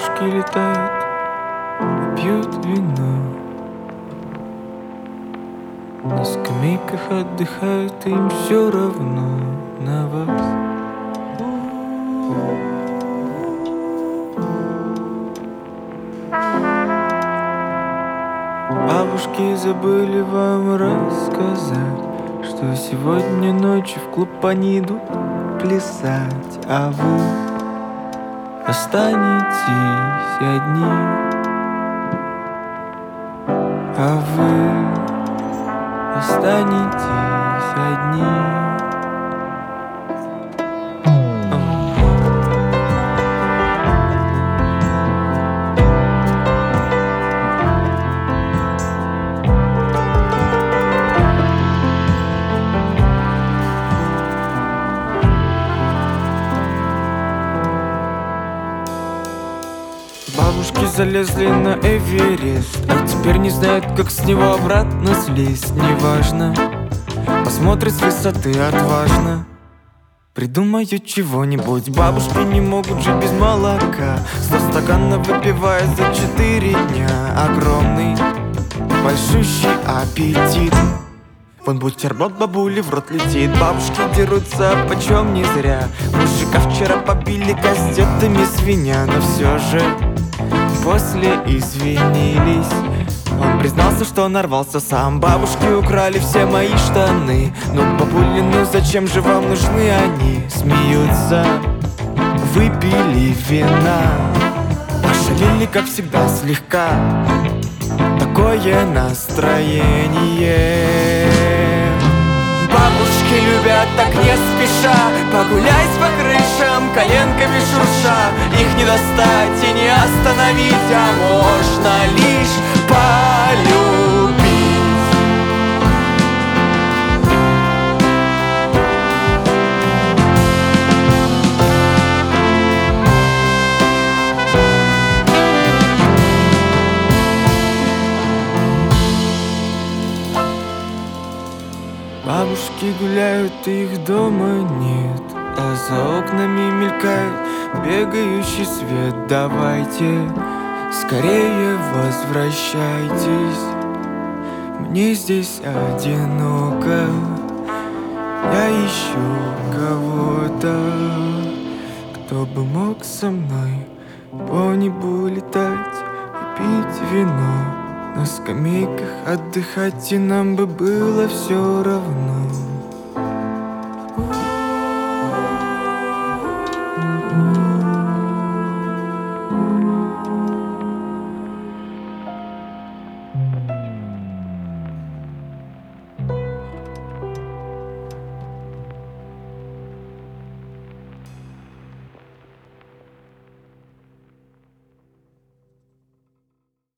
Бабушки летают и пьют вино, на скамейках отдыхают, им все равно на вас. Бабушки забыли вам рассказать, что сегодня ночью в клуб они идут плясать, а вы останетесь одни, а вы останетесь одни. Бабушки залезли на Эверест, а теперь не знают, как с него обратно слезть. Неважно, посмотрят с высоты отважно, придумают чего-нибудь. Бабушки не могут жить без молока, 100 стаканов выпивая за 4 дня. Огромный, большущий аппетит. Вон бутерброд бабули в рот летит. Бабушки дерутся почем не зря. Мужика вчера побили кастетами свинья, но все же после извинились. Он признался, что нарвался сам. Бабушки украли все мои штаны. Ну, бабули, ну зачем же вам нужны они? Смеются, выпили вина, пошалили, как всегда, слегка. Такое настроение. Бабушки любят так не спеша погулять по крышам, коленками шурша. Их не достать и не остановить, а можно лишь полюбить. Бабушки гуляют, их дома нет, а за окнами мелькает бегающий свет. Давайте скорее возвращайтесь, мне здесь одиноко. Я ищу кого-то, кто бы мог со мной по небу летать и пить вино, на скамейках отдыхать, и нам бы было все равно.